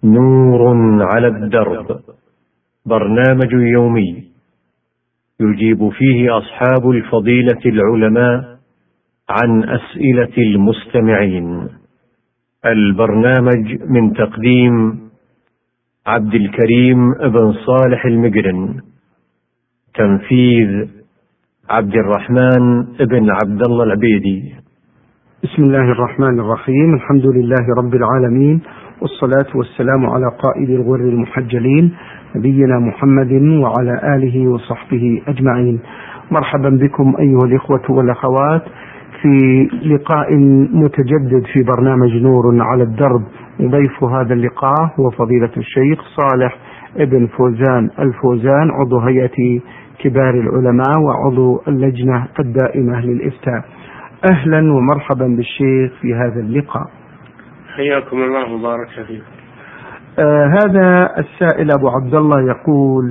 نور على الدرب، برنامج يومي يجيب فيه أصحاب الفضيلة العلماء عن أسئلة المستمعين. البرنامج من تقديم عبد الكريم بن صالح المقرن، تنفيذ عبد الرحمن بن عبد الله العبيدي. بسم الله الرحمن الرحيم. الحمد لله رب العالمين، والصلاة والسلام على قائد الغر المحجلين نبينا محمد وعلى آله وصحبه أجمعين. مرحبا بكم أيها الإخوة والأخوات في لقاء متجدد في برنامج نور على الدرب. ضيف هذا اللقاء هو فضيلة الشيخ صالح ابن فوزان الفوزان، عضو هيئة كبار العلماء وعضو اللجنة الدائمة للإفتاء. أهلا ومرحبا بالشيخ في هذا اللقاء. حياكم الله وبارك فيكم. هذا السائل أبو عبد الله يقول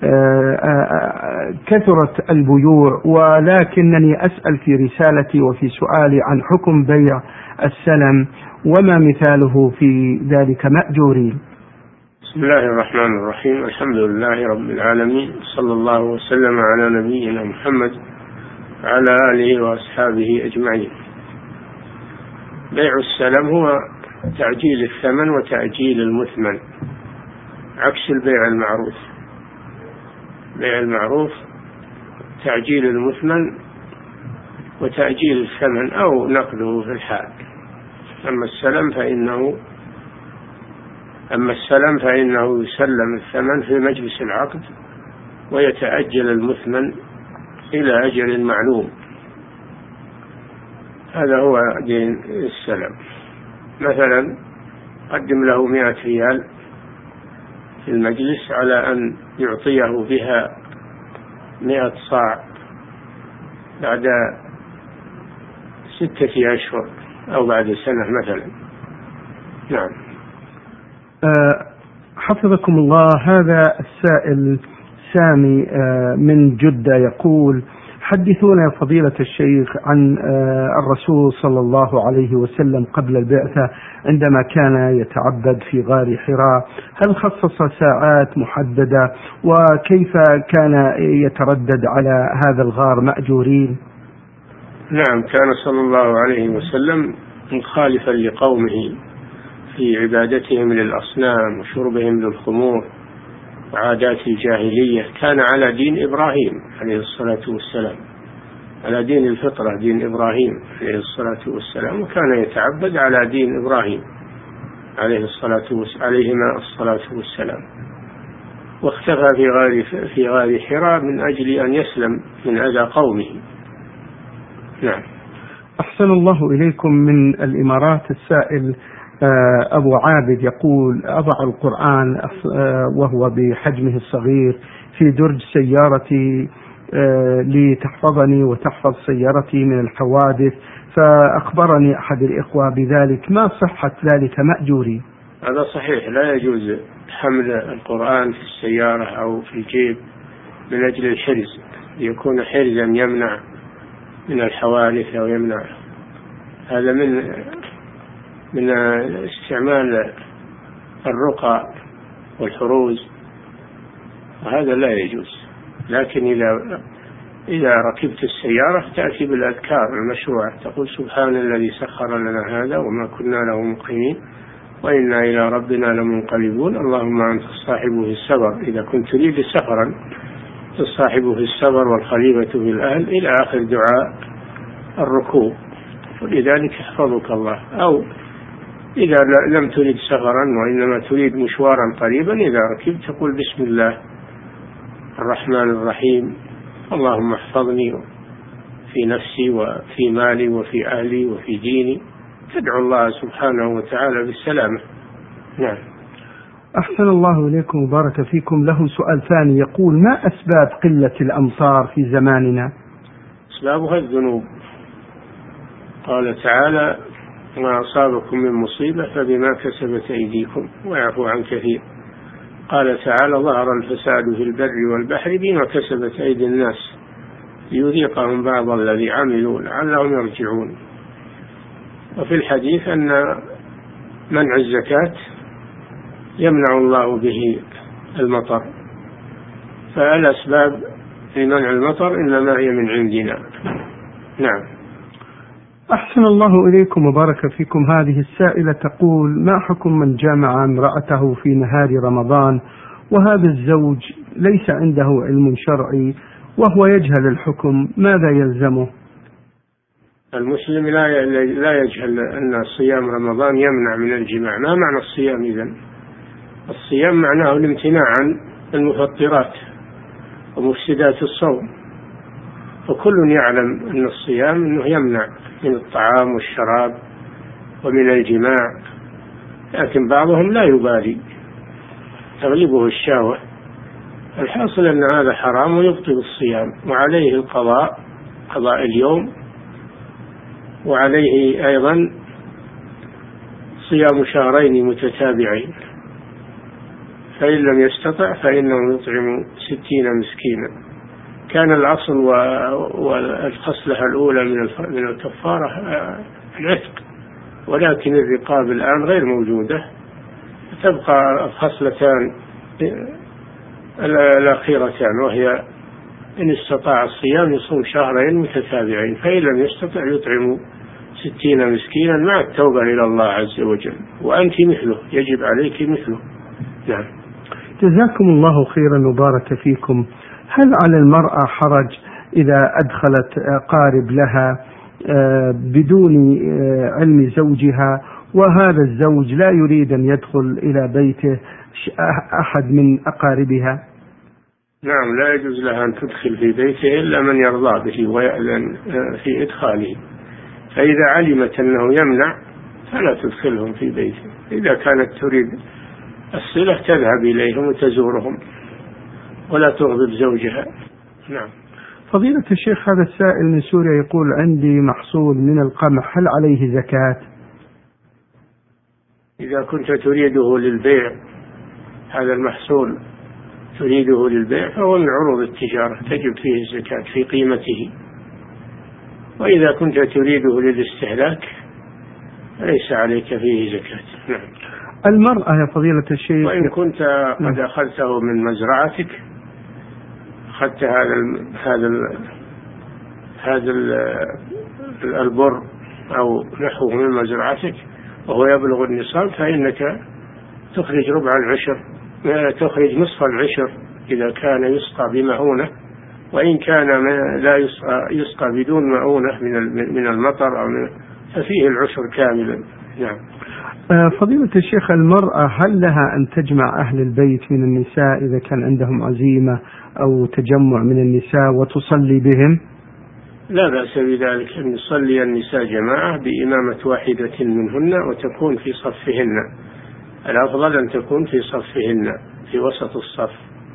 كثرت البيوع، ولكنني أسأل في رسالتي وفي سؤالي عن حكم بيع السلم وما مثاله في ذلك مأجورين. بسم الله الرحمن الرحيم. الحمد لله رب العالمين، صلى الله وسلم على نبينا محمد وعلى آله وأصحابه أجمعين. بيع السلم هو تعجيل الثمن وتأجيل المثمن، عكس البيع المعروف. بيع المعروف تعجيل المثمن وتأجيل الثمن أو نقده في الحال. أما السلم فإنه يسلم الثمن في مجلس العقد ويتأجل المثمن إلى أجل معلوم. هذا هو دين السلم. مثلا قدم له 100 ريال في المجلس على أن يعطيه بها 100 صاع بعد 6 أشهر أو بعد سنة مثلا. نعم. حفظكم الله. هذا السائل سامي من جدة يقول: حدثونا يا فضيلة الشيخ عن الرسول صلى الله عليه وسلم قبل البعثة عندما كان يتعبد في غار حراء، هل خصص ساعات محددة؟ وكيف كان يتردد على هذا الغار مأجورين؟ نعم، كان صلى الله عليه وسلم مخالفا لقومه في عبادتهم للأصنام وشربهم للخمور وعادات الجاهلية. كان على دين إبراهيم عليه الصلاة والسلام، على دين الفطرة، دين إبراهيم عليه الصلاة والسلام، وكان يتعبد على دين إبراهيم عليهما الصلاة والسلام. واختفى في غار حراء من أجل أن يسلم من أذى قومه. نعم. أحسن الله إليكم. من الإمارات السائل أبو عابد يقول: أضع القرآن وهو بحجمه الصغير في درج سيارتي لتحفظني وتحفظ سيارتي من الحوادث، فأخبرني أحد الإخوة بذلك، ما صحة ذلك مأجوري؟ هذا صحيح، لا يجوز حمل القرآن في السيارة أو في الجيب من أجل الحرز، ليكون حرزا يمنع من الحوادث أو يمنع. هذا من استعمال الرقى والحروز، وهذا لا يجوز. لكن إذا ركبت السيارة تأتي بالأذكار المشروعة، تقول: سبحان الذي سخر لنا هذا وما كنا له مقرنين وإنا إلى ربنا لمنقلبون، اللهم أنت الصاحب في السفر إذا كنت تريد سفرا، الصاحب في السفر والخليفة في الأهل، إلى آخر دعاء الركوب. ولذلك يحفظك الله. أو إذا لم تريد سفرا وإنما تريد مشوارا قريبا، إذا ركبت تقول: بسم الله الرحمن الرحيم، اللهم احفظني في نفسي وفي مالي وفي أهلي وفي ديني. تدعو الله سبحانه وتعالى بالسلامة. نعم. أحسن الله إليكم وبارك فيكم. له سؤال ثاني يقول: ما أسباب قلة الأمطار في زماننا؟ أسبابها الذنوب. قال تعالى: ما أصابكم من مصيبة فبما كسبت أيديكم ويعفو عن كثير. قال تعالى: ظهر الفساد في البر والبحر بما كسبت أيدي الناس ليذيقهم بعض الذي عملوا لعلهم يرجعون. وفي الحديث أن منع الزكاة يمنع الله به المطر، فالأسباب لمنع المطر إنما هي من عندنا. نعم. أحسن الله إليكم وبارك فيكم. هذه السائلة تقول: ما حكم من جامع امرأته في نهار رمضان وهذا الزوج ليس عنده علم شرعي وهو يجهل الحكم، ماذا يلزمه؟ المسلم لا يجهل أن صيام رمضان يمنع من الجماع. ما معنى الصيام إذن؟ الصيام معناه الامتناع عن المفطرات ومفسدات الصوم، وكل يعلم أن الصيام أنه يمنع من الطعام والشراب ومن الجماع، لكن بعضهم لا يبالي، تغلبه الشهوة. الحاصل أن هذا حرام ويبطل الصيام، وعليه القضاء، قضاء اليوم، وعليه أيضا صيام شهرين متتابعين، فإن لم يستطع فإنه يطعم 60 مسكينا. كان الأصل والخصلة الأولى من الكفارة العتق، ولكن الرقاب الآن غير موجودة، تبقى الخصلتان الأخيرتان، وهي إن استطاع الصيام يصوم شهرين متتابعين، فإن لم يستطع يطعم 60 مسكينا مع التوبة إلى الله عز وجل، وأنت مثله، يجب عليك مثله. نعم. جزاكم الله خيرا وبارك فيكم. هل على المرأة حرج إذا أدخلت قارب لها بدون علم زوجها، وهذا الزوج لا يريد أن يدخل إلى بيته أحد من أقاربها؟ نعم، لا يجوز لها أن تدخل في بيته إلا من يرضى به ويأذن في إدخاله، فإذا علمت أنه يمنع فلا تدخلهم في بيته. إذا كانت تريد الصلة تذهب إليهم وتزورهم ولا تغضب زوجها. نعم. فضيلة الشيخ، هذا السائل من سوريا يقول: عندي محصول من القمح، هل عليه زكاة؟ إذا كنت تريده للبيع، هذا المحصول تريده للبيع فهو من عروض التجارة تجب فيه الزكاة في قيمته، وإذا كنت تريده للاستهلاك ليس عليك فيه زكاة. نعم. المرأة يا فضيلة الشيخ، وإن كنت قد أخذته من مزرعتك، أخذت هذا البر أو نحوه من مزرعتك وهو يبلغ النصاب، فإنك تخرج ربع العشر، تخرج نصف العشر إذا كان يسقى بمؤونة، وإن كان لا يسقى بدون مؤونة من المطر ففيه العشر كاملا. نعم. فضيلة الشيخ، المرأة هل لها أن تجمع أهل البيت من النساء إذا كان عندهم عزيمة أو تجمع من النساء وتصلي بهم؟ لا بأس بذلك، أن يصلي النساء جماعة بإمامة واحدة منهن وتكون في صفهن، الأفضل أن تكون في صفهن في وسط الصف.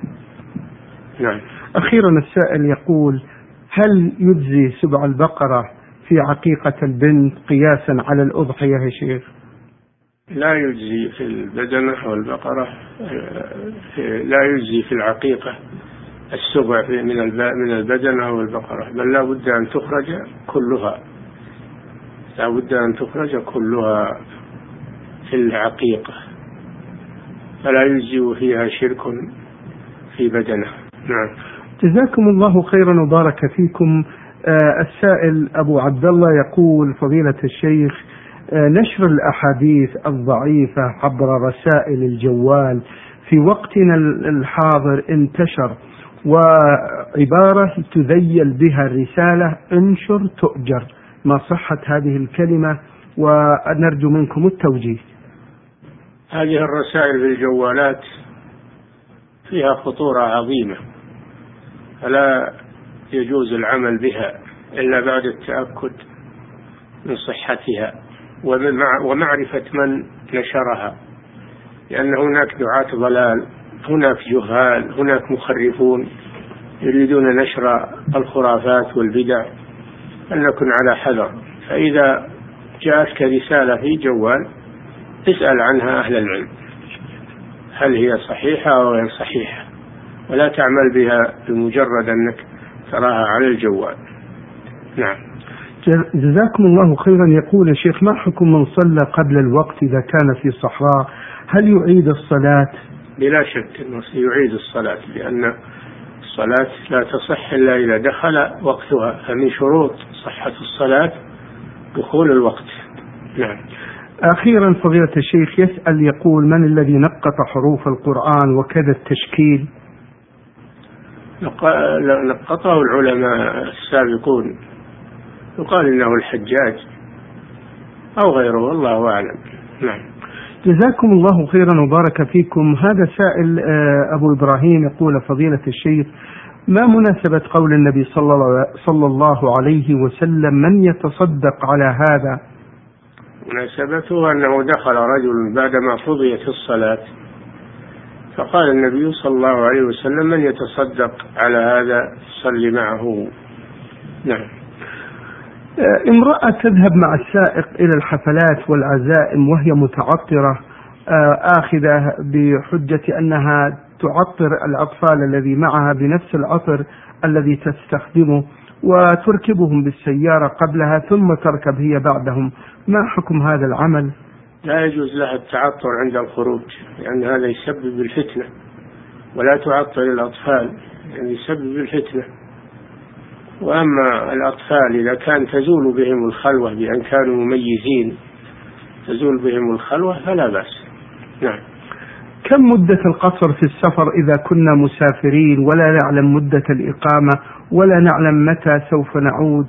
نعم. أخيرا السائل يقول: هل يجزي سبع البقرة في عقيقة البنت قياسا على الأضحية يا شيخ؟ لا يجزي في البدنة والبقرة، لا يجزي في العقيقة السبع من البدنة والبقرة، بل لا بد أن تخرج كلها، لا بد أن تخرج كلها في العقيقة، فلا يجزي فيها شرك في بدنة. نعم. جزاكم الله خيرا وبارك فيكم. السائل أبو عبد الله يقول: فضيلة الشيخ، نشر الأحاديث الضعيفة عبر رسائل الجوال في وقتنا الحاضر انتشر، وعبارة تذيل بها الرسالة: انشر تؤجر، ما صحة هذه الكلمة؟ ونرجو منكم التوجيه. هذه الرسائل في الجوالات فيها خطورة عظيمة، فلا يجوز العمل بها إلا بعد التأكد من صحتها ومعرفة من نشرها، لأن هناك دعاة ضلال، هناك جهال، هناك مخرفون يريدون نشر الخرافات والبدع، فلنكن على حذر. فإذا جاءتك رسالة في جوال اسأل عنها أهل العلم، هل هي صحيحة أو غير صحيحة، ولا تعمل بها بمجرد أنك تراها على الجوال. نعم. جزاكم الله خيرا. يقول الشيخ: ما حكم من صلى قبل الوقت إذا كان في صحراء هل يعيد الصلاة؟ بلا شك أنه سيعيد الصلاة، لأن الصلاة لا تصح إلا إذا دخل وقتها، فمن شروط صحة الصلاة دخول الوقت. نعم. أخيرا فضيلة الشيخ يسأل يقول: من الذي نقط حروف القرآن وكذا التشكيل؟ نقطه العلماء السابقون، يقال إنه الحجاج أو غيره، والله أعلم. نعم. جزاكم الله خيرا وبارك فيكم. هذا سائل أبو إبراهيم يقول: فضيلة الشيخ، ما مناسبة قول النبي صلى الله عليه وسلم: من يتصدق على هذا؟ مناسبته أنه دخل رجل بعدما قضيت الصلاة، فقال النبي صلى الله عليه وسلم: من يتصدق على هذا صلي معه. نعم. امرأة تذهب مع السائق إلى الحفلات والعزائم وهي متعطرة، آخذة بحجة أنها تعطر الأطفال الذي معها بنفس العطر الذي تستخدمه، وتركبهم بالسيارة قبلها ثم تركب هي بعدهم، ما حكم هذا العمل؟ لا يجوز لها التعطر عند الخروج، لأن هذا يسبب الفتنة، ولا تعطر الأطفال، يعني يسبب الفتنة. وأما الأطفال إذا كان تزول بهم الخلوة بأن كانوا مميزين، تزول بهم الخلوة فلا بأس. نعم. كم مدة القصر في السفر إذا كنا مسافرين ولا نعلم مدة الإقامة ولا نعلم متى سوف نعود؟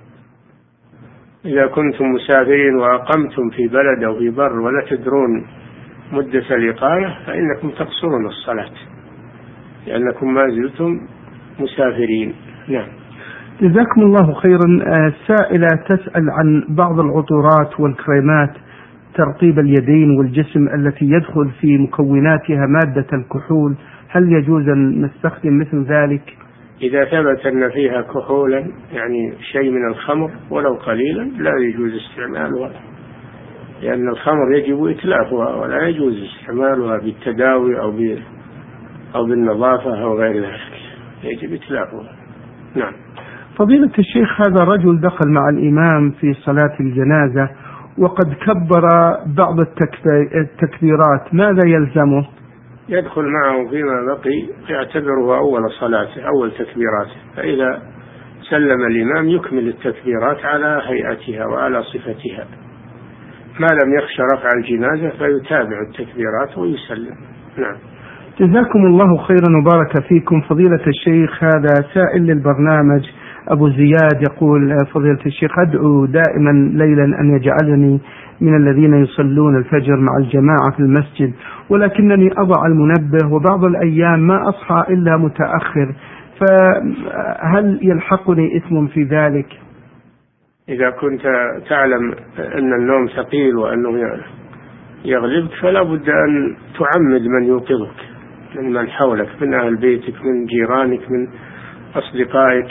إذا كنتم مسافرين وأقمتم في بلد أو في بر ولا تدرون مدة الإقامة فإنكم تقصرون الصلاة، لأنكم ما زلتم مسافرين. نعم. جزاكم الله خيرا. سائلة تسأل عن بعض العطورات والكريمات ترطيب اليدين والجسم التي يدخل في مكوناتها مادة الكحول، هل يجوز أن نستخدم مثل ذلك؟ إذا ثبت أن فيها كحولا، يعني شيء من الخمر ولو قليلا، لا يجوز استعمالها، لأن الخمر يجب إتلافها، ولا يجوز استعمالها بالتداوي أو بالنظافة أو غير ذلك، يجب إتلافها. نعم. فضيلة الشيخ، هذا رجل دخل مع الإمام في صلاة الجنازة وقد كبر بعض التكبيرات، ماذا يلزمه؟ يدخل معه فيما بقي، يعتبره أول صلاته، أول تكبيراته، فإذا سلم الإمام يكمل التكبيرات على هيئتها وعلى صفتها، ما لم يخشى رفع الجنازة فيتابع التكبيرات ويسلم. نعم. جزاكم الله خيرا وبارك فيكم. فضيلة الشيخ، هذا سائل للبرنامج أبو زياد يقول: فضيلة الشيخ، أدعو دائما ليلا أن يجعلني من الذين يصلون الفجر مع الجماعة في المسجد، ولكنني أضع المنبه وبعض الأيام ما أصحى إلا متأخر، فهل يلحقني إثم في ذلك؟ إذا كنت تعلم أن النوم ثقيل وأنه يغلبك فلا بد أن تعمد من يوقظك من حولك، من أهل بيتك، من جيرانك، من أصدقائك،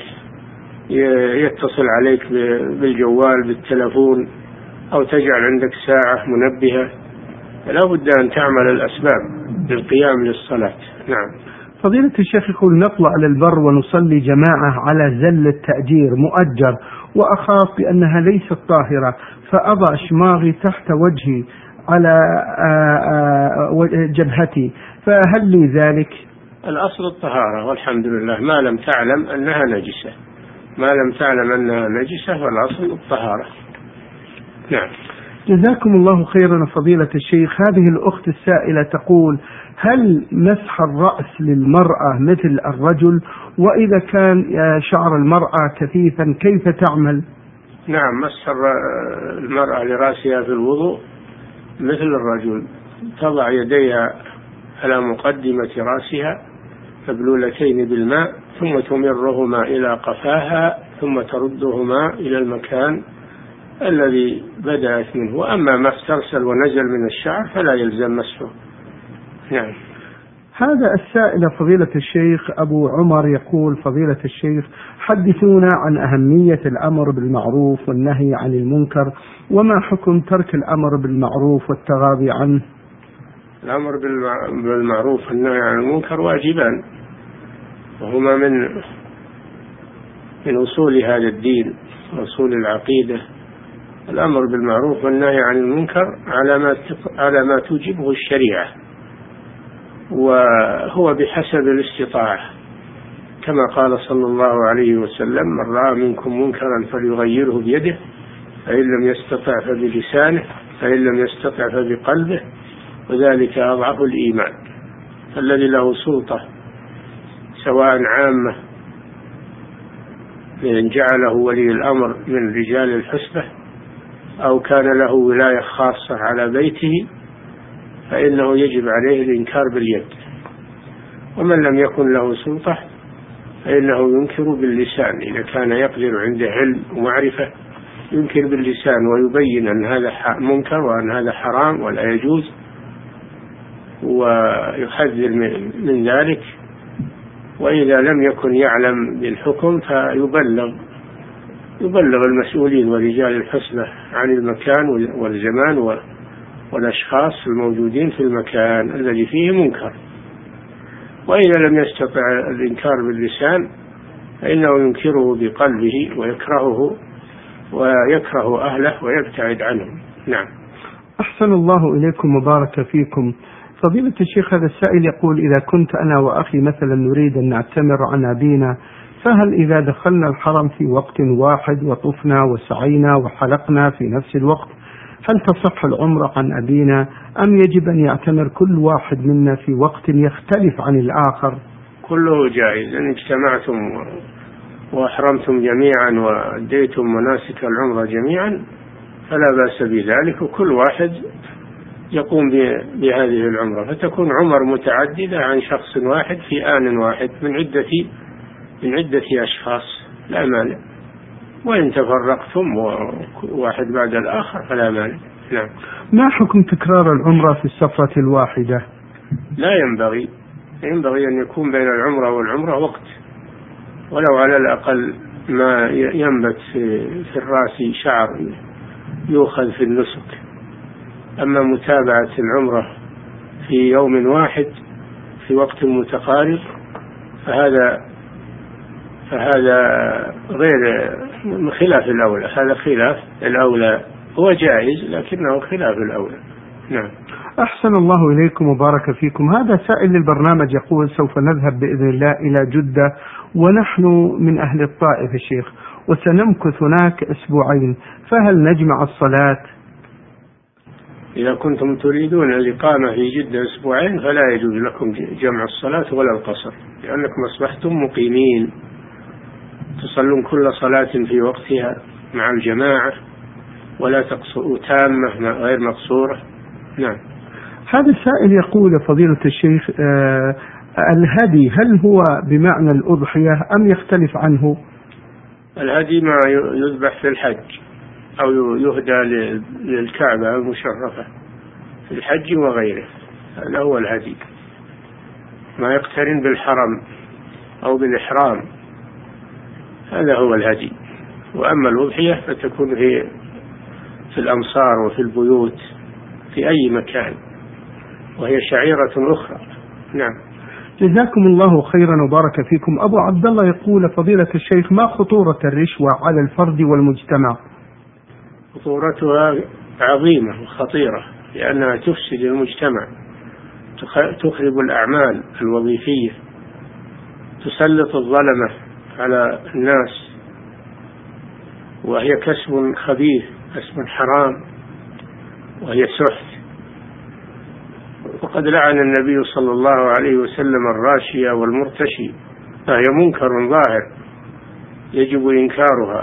يتصل عليك بالجوال بالتلفون، أو تجعل عندك ساعة منبهة، لا بد أن تعمل الأسباب للقيام للصلاة. نعم. فضيلة الشيخ يقول: نطلع على البر ونصلي جماعة على زل التأجير مؤجر، وأخاف بأنها ليست طاهرة، فأضع شماغي تحت وجهي على جبهتي، فهل لي ذلك؟ الأصل الطهارة والحمد لله، ما لم تعلم أنها نجسة، ما لم تعلم أنها نجسة فالأصل الطهارة. نعم. جزاكم الله خيرا فضيلة الشيخ. هذه الأخت السائلة تقول: هل مسح الرأس للمرأة مثل الرجل؟ وإذا كان شعر المرأة كثيفا كيف تعمل؟ نعم، مسح المرأة لرأسها في الوضوء مثل الرجل، تضع يديها على مقدمة رأسها مبلولتين بالماء، ثم تمرهما إلى قفاها، ثم تردهما إلى المكان الذي بدأت منه، وأما ما استرسل ونزل من الشعر فلا يلزم مسحه. نعم. هذا السائل فضيلة الشيخ أبو عمر يقول: فضيلة الشيخ، حدثونا عن أهمية الأمر بالمعروف والنهي عن المنكر، وما حكم ترك الأمر بالمعروف والتغاضي عنه؟ الأمر بالمعروف والنهي عن المنكر واجبان، وهما من أصول هذا الدين، أصول العقيدة، الأمر بالمعروف والنهي عن المنكر على ما توجبه الشريعة، وهو بحسب الاستطاعة، كما قال صلى الله عليه وسلم: من رأى منكم منكرا فليغيره بيده، فإن لم يستطع فبلسانه، فإن لم يستطع فبقلبه، وذلك أضعف الإيمان. فالذي له سلطة سواء عامة من جعله ولي الأمر من رجال الحسبة أو كان له ولاية خاصة على بيته فإنه يجب عليه الإنكار باليد. ومن لم يكن له سلطة فإنه ينكر باللسان، إذا كان يقدر عنده علم ومعرفة ينكر باللسان ويبين أن هذا منكر وأن هذا حرام ولا يجوز، ويحذر من ذلك. وإذا لم يكن يعلم بالحكم فيبلغ المسؤولين ورجال الحسبة عن المكان والزمان والأشخاص الموجودين في المكان الذي فيه منكر. وإذا لم يستطع الإنكار باللسان فإنه ينكره بقلبه ويكره أهله ويبتعد عنهم. نعم. أحسن الله إليكم وبارك فيكم. فضيلة الشيخ، هذا السائل يقول: إذا كنت أنا وأخي مثلا نريد أن نعتمر عن أبينا، فهل إذا دخلنا الحرم في وقت واحد وطفنا وسعينا وحلقنا في نفس الوقت هل تصح العمرة عن أبينا، أم يجب أن يعتمر كل واحد منا في وقت يختلف عن الآخر؟ كله جائز، إن اجتمعتم وأحرمتم جميعا وأديتم مناسك العمرة جميعا فلا بأس بذلك، وكل واحد يقوم بهذه العمرة، فتكون عمر متعددة عن شخص واحد في آن واحد من عدة أشخاص، لا مانع. وإن تفرقتم واحد بعد الآخر فلا مانع. نعم. ما حكم تكرار العمرة في السفرة الواحدة؟ لا ينبغي أن يكون بين العمرة والعمرة وقت، ولو على الأقل ما ينبت في الرأس شعر يؤخذ في النسك. أما متابعة العمرة في يوم واحد في وقت متقارب فهذا غير خلاف الأولى. هذا خلاف الأولى، هو جائز لكنه خلاف الأولى. نعم. أحسن الله إليكم وبارك فيكم. هذا سائل للبرنامج يقول: سوف نذهب بإذن الله إلى جدة ونحن من أهل الطائف الشيخ، وسنمكث هناك أسبوعين، فهل نجمع الصلاة؟ إذا كنتم تريدون الإقامة في جدة أسبوعين فلا يجوز لكم جمع الصلاة ولا القصر، لأنكم أصبحتم مقيمين، تصلون كل صلاة في وقتها مع الجماعة ولا تقصروا تامة غير مقصورة. نعم. هذا السائل يقول: فضيلة الشيخ، الهدي هل هو بمعنى الأضحية أم يختلف عنه؟ الهدي ما يذبح في الحج أو يهدى للكعبة المشرفة في الحج وغيره، هذا هو الهدي، ما يقترن بالحرم أو بالإحرام، هذا هو الهدي. وأما الأضحية فتكون في الأمصار وفي البيوت في أي مكان، وهي شعيرة أخرى. نعم. جزاكم الله خيرا وبارك فيكم. أبو عبد الله يقول: فضيلة الشيخ، ما خطورة الرشوة على الفرد والمجتمع؟ خطورتها عظيمة وخطيرة، لأنها تفسد المجتمع، تخرب الأعمال الوظيفية، تسلط الظلمة على الناس، وهي كسب خبيث، كسب حرام، وهي سحت. وقد لعن النبي صلى الله عليه وسلم الراشية والمرتشي، فهي منكر ظاهر يجب إنكارها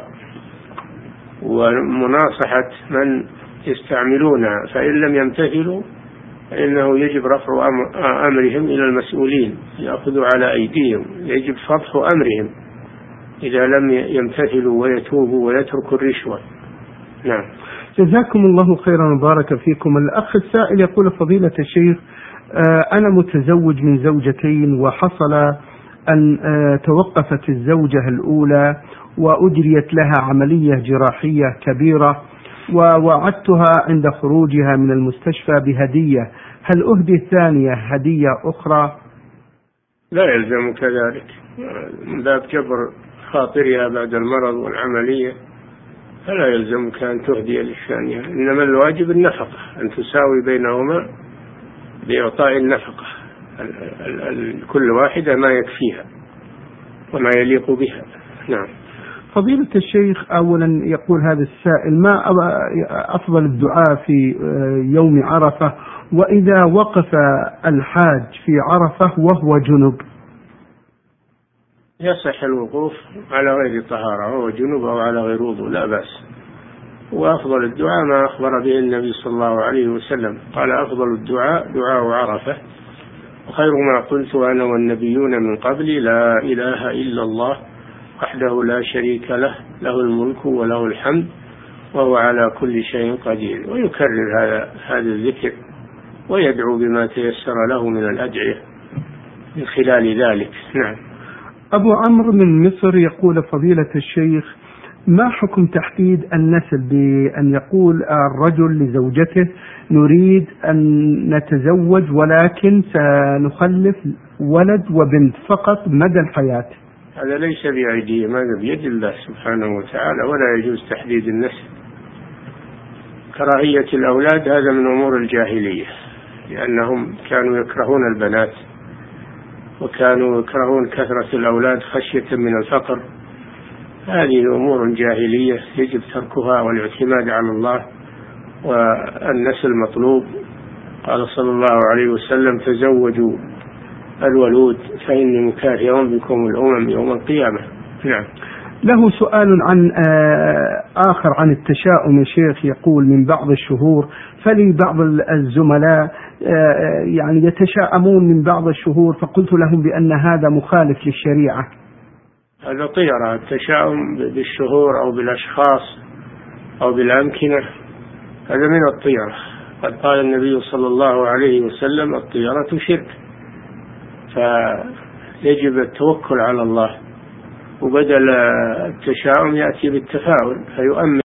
ومناصحة من يستعملونها، فإن لم يمتثلوا فإنه يجب رفع أمرهم إلى المسؤولين، يأخذوا على أيديهم، يجب فضح أمرهم إذا لم يمتثلوا ويتوبوا ويتركوا الرشوة. نعم. جزاكم الله خيرا وبارك فيكم. الأخ السائل يقول: فضيلة الشيخ، أنا متزوج من زوجتين، وحصل أن توقفت الزوجة الأولى وأجريت لها عملية جراحية كبيرة، ووعدتها عند خروجها من المستشفى بهدية، هل أهدي الثانية هدية أخرى؟ لا يلزمك ذلك، من باب جبر خاطرها بعد المرض والعملية، فلا يلزمك أن تهدي للثانية، إنما الواجب النفقة، أن تساوي بينهما بإعطاء النفقة، كل واحدة ما يكفيها وما يليق بها. نعم. فضيلة الشيخ، أولا يقول هذا السائل: ما أفضل الدعاء في يوم عرفة وإذا وقف الحاج في عرفة وهو جنب؟ يصح الوقوف على غير طهارة، وهو جنب أو على غير وضوء لا بأس. وأفضل الدعاء ما أخبر به النبي صلى الله عليه وسلم، قال: أفضل الدعاء دعاء عرفة، وخير ما قلت أنا والنبيون من قبلي لا إله إلا الله وحده لا شريك له، له الملك وله الحمد وهو على كل شيء قدير. ويكرر هذا الذكر ويدعو بما تيسر له من الأدعية من خلال ذلك. نعم. أبو عمرو من مصر يقول: فضيلة الشيخ، ما حكم تحديد النسل بأن يقول الرجل لزوجته: نريد أن نتزوج ولكن سنخلف ولد وبنت فقط مدى الحياة؟ هذا ليس بأيديهم، هذا بيد الله سبحانه وتعالى، ولا يجوز تحديد النسل. كراهية الأولاد هذا من أمور الجاهلية، لأنهم كانوا يكرهون البنات وكانوا يكرهون كثرة الأولاد خشية من الفقر. هذه أمور جاهلية يجب تركها والاعتماد على الله، والنسل مطلوب. قال صلى الله عليه وسلم: تزوجوا الولود فإني مكاثر بكم الأمم يوم القيامة. نعم. له سؤال آخر عن التشاؤم يا شيخ، يقول: من بعض الشهور فلي بعض الزملاء يعني يتشاءمون من بعض الشهور، فقلت لهم بأن هذا مخالف للشريعة. هذا طيرة، التشاؤم بالشهور أو بالأشخاص أو بالأمكنة هذا من الطيرة. قد قال النبي صلى الله عليه وسلم: الطيرة شرك. فيجب التوكل على الله، وبدل التشاؤم يأتي بالتفاؤل فيؤمن